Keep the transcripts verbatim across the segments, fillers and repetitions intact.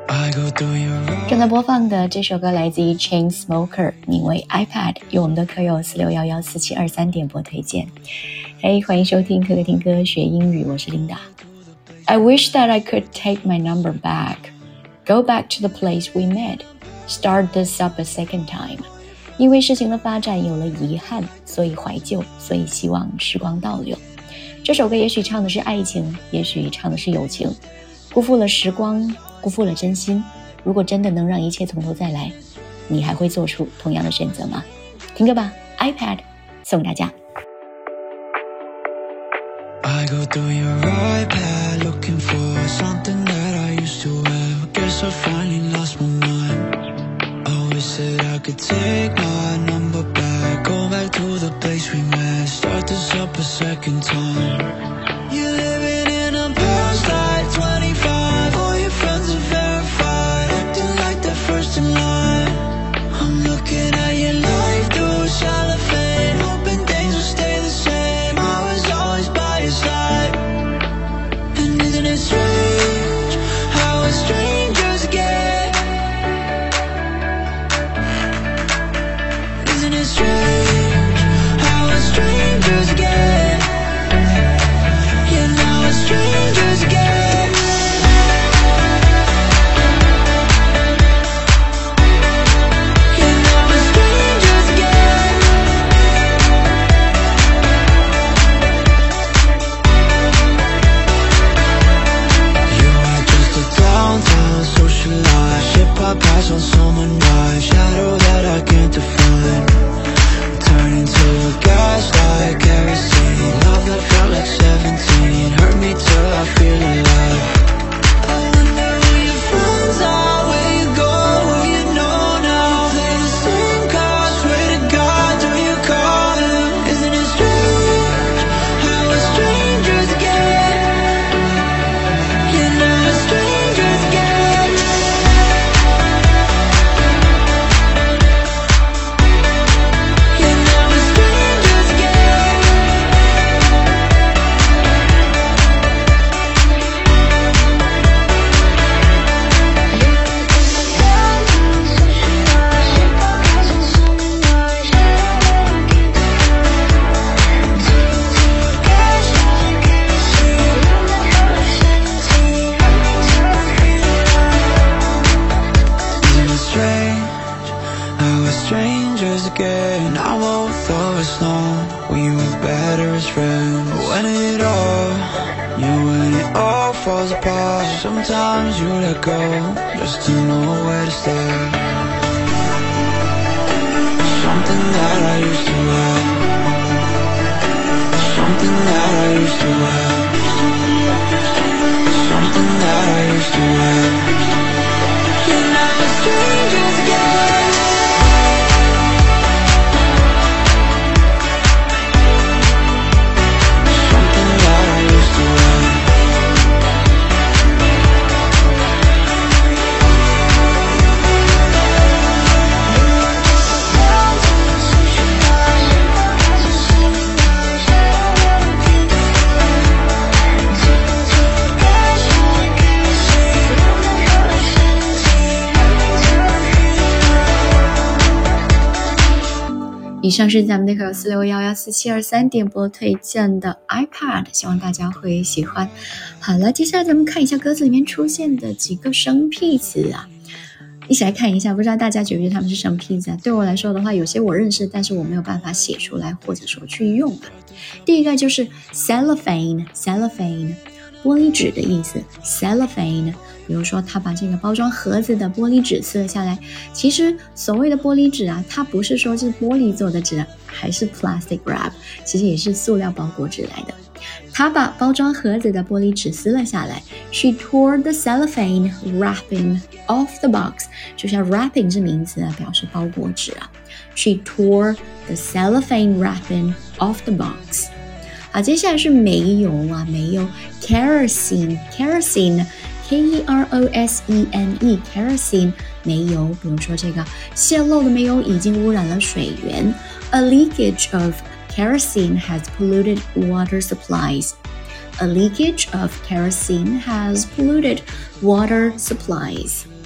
正在播放的这首歌来自于 Chainsmoker， 名为 iPad， 由我们的课友四六一一四七二三点播推荐。嘿，欢迎收听可可听歌学英语，我是 Linda。I wish that I could take my number back, go back to the place we met, start this up a second time。因为事情的发展有了遗憾，所以怀旧，所以希望时光倒流。这首歌也许唱的是爱情，也许唱的是友情，辜负了时光，辜负了真心。如果真的能让一切从头再来，你还会做出同样的选择吗？听歌吧 iPad 送大家。 I go through your iPad looking for something that I used to have. Guess I finally lost my mind. I wish that I could take my number back, go back to the place we met, start this up a second time. You're living in a past like twenty-five, all your friends are verified, acting like they're first in line. I'm looking at your life through cellophane, hoping things will stay the same. I was always by your side. And isn't it strange how we're strangers again? Isn't it strange how we're strangers again? Yeah, now we're strangers again. Yeah, now we're strangers again. You are just a downtown socialite, ship-hop pass on summer night, shadow that I can't define. Turn into a gaslight, kerosene, love that felt like seventeen, hurt me till I feel alive. I wonder who your friends are, where you go, who you know now. Play the same cards, swear to God, do you call them? Isn't it strange how we're strangers again? Yeah, now we're strangers again. Yeah, now we're strangers again. Isn't it strange how we're strangers again? Now both of us know we were better as friends. When it all, yeah, when it all falls apart, sometimes you let go just to know where to start. Something that I used to have, something that I used to have, something that I used to have. Yeah, now we're strangers again. Something that I used to have. 以上是咱们的课四六一一四七二三点播推荐的 iPad， 希望大家会喜欢。好了，接下来咱们看一下歌词里面出现的几个生僻词啊，一起来看一下，不知道大家觉不觉得他们是生僻词啊？对我来说的话，有些我认识，但是我没有办法写出来，或者说去用啊。第一个就是 cellophane， cellophane， 玻璃纸的意思 cellophane。比如说他把这个包装盒子的玻璃纸撕了下来，其实所谓的玻璃纸啊，它不是说是玻璃做的纸，还是 plastic wrap， 其实也是塑料包裹纸来的。他把包装盒子的玻璃纸撕了下来， She tore the cellophane wrapping off the box， 就像 wrapping 是名词啊，表示包裹纸啊。She tore the cellophane wrapping off the box。好，接下来是煤油啊，煤油 kerosene kerosene K E R O S E N E kerosene 煤油，比如说这个泄漏的煤油已经污染了水源。A leakage of kerosene has polluted water supplies. A leakage of kerosene has polluted water supplies.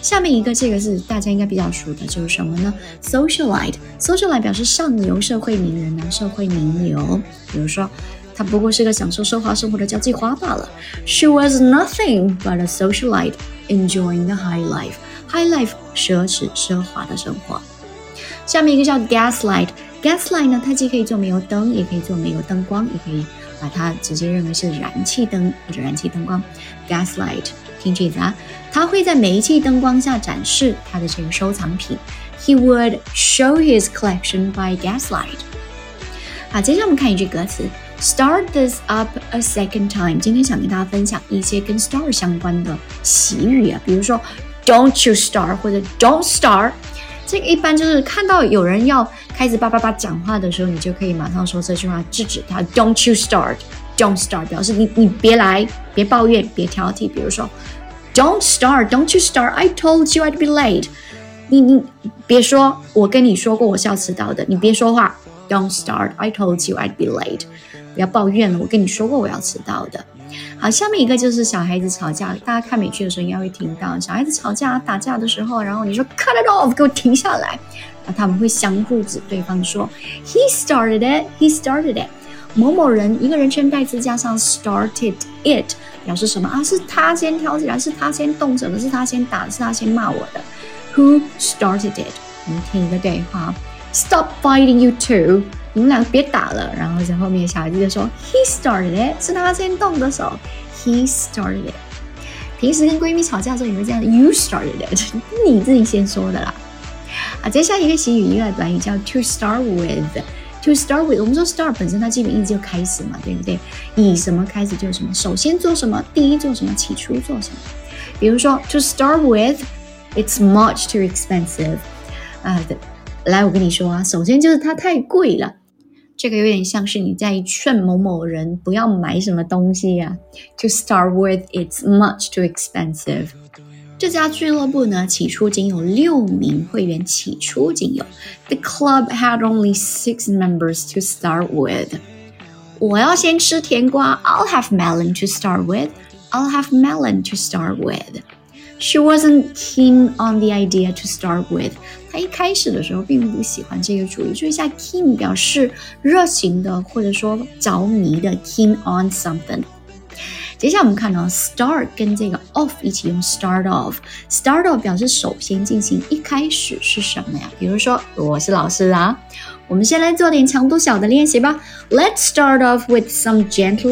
下面一个这个是大家应该比较熟的，就是什么呢 ？Socialite， socialite 表示上流社会名人啊，社会名流。比如说，他不过是个享受奢华生活的交际花罢了。She was nothing but a socialite enjoying the high life. High life 奢侈奢华的生活。下面一个叫 gaslight。gaslight 呢，它既可以做煤油灯，也可以做煤油灯光，也可以把它直接认为是燃气灯或者燃气灯光。gaslight， 听句子啊，他会在煤气灯光下展示他的这个收藏品。He would show his collection by gaslight。好，接下来我们看一句歌词 ，Start this up a second time。今天想跟大家分享一些跟 start 相关的习语啊，比如说 Don't you start 或者 Don't start。这个一般就是看到有人要开始叭叭叭讲话的时候，你就可以马上说这句话制止他 Don't you start Don't start 表示你你别来别抱怨别挑剔。比如说 Don't start Don't you start I told you I'd be late。 你你别说我跟你说过我是要迟到的，你别说话 Don't start I told you I'd be late。 不要抱怨了，我跟你说过我要迟到的。好，下面一个就是小孩子吵架，大家看美剧的时候应该会听到小孩子吵架打架的时候，然后你说 cut it off 给我停下来，然后他们会相互指对方说 he started it he started it。 某某人一个人称代词加上 started it 表示什么啊？是他先挑起来，是他先动手的，是他先打的，是他先骂我的。 Who started it？ 我们听一个对话 Stop fighting you two，你们两个别打了。然后在后面小孩子就说 He started it， 是他先动的手 He started it。 平时跟闺蜜吵架的时候也会这样 You started it， 你自己先说的啦。啊，接下来一个习语一个短语叫 To start with。 To start with， 我们说 start 本身它基本意思就开始嘛，对不对？以什么开始就什么，首先做什么，第一做什么，起初做什么。比如说 To start with It's much too expensive。 啊，来我跟你说啊，首先就是它太贵了。这个有点像是你在劝某某人不要买什么东西啊。To start with, it's much too expensive。 这家俱乐部呢，起初仅有六名会员，起初仅有。The club had only six members to start with。 我要先吃甜瓜 I'll have melon to start with. I'll have melon to start with。 She wasn't keen on the idea to start with。 她一开始的时候并不喜欢这个主意。注意一下 keen 表示热情的或者说着迷的 keen on something。 接下来我们看到 start 跟这个 off 一起用 start off。 start off 表示首先进行，一开始是什么呀？比如说我是老师啊，我们先来做点强度小的练习吧。 Let's start off with some gentle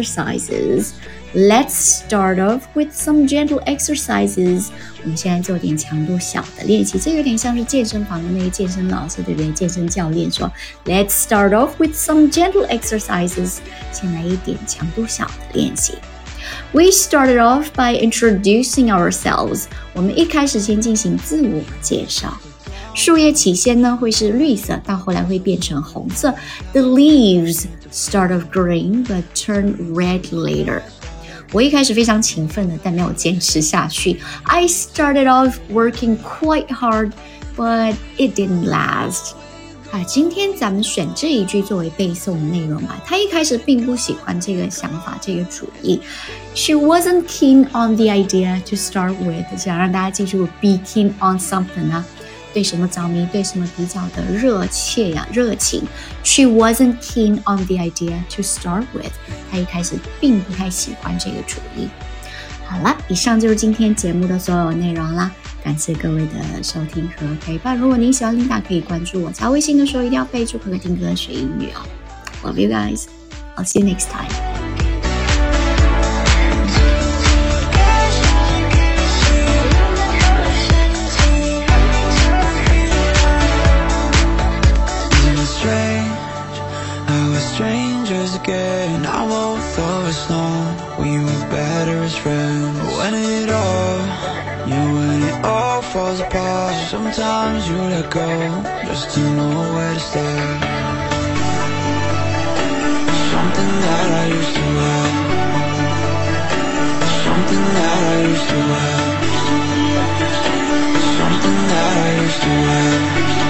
exercises。Let's start off with some gentle exercises。 我们现在做点强度小的练习，这有点像是健身房的那个健身老师，对不对？健身教练说 Let's start off with some gentle exercises。 先来一点强度小的练习。 We started off by introducing ourselves。 我们一开始先进行自我介绍。树叶起先呢会是绿色，到后来会变成红色。 The leaves start off green but turn red later。我一开始非常勤奋的，但没有坚持下去。I started off working quite hard, but it didn't last。 啊，今天咱们选这一句作为背诵的内容吧。他一开始并不喜欢这个想法，这个主意。She wasn't keen on the idea to start with。 想让大家记住 be keen on something 啊，对什么着迷，对什么比较的热切呀、啊、热情。She wasn't keen on the idea to start with。 她一开始并不太喜欢这个主意。好了，以上就是今天节目的所有内容啦，感谢各位的收听和陪伴。如果您喜欢琳达，可以关注我，加微信的时候一定要备注和听歌学英语哦。Love you guys. I'll see you next time. Strangers again, I won't throw us long. We were better as friends. When it all, yeah, when it all falls apart, sometimes you let go just to know where to start. Something that I used to have, something that I used to have, something that I used to have.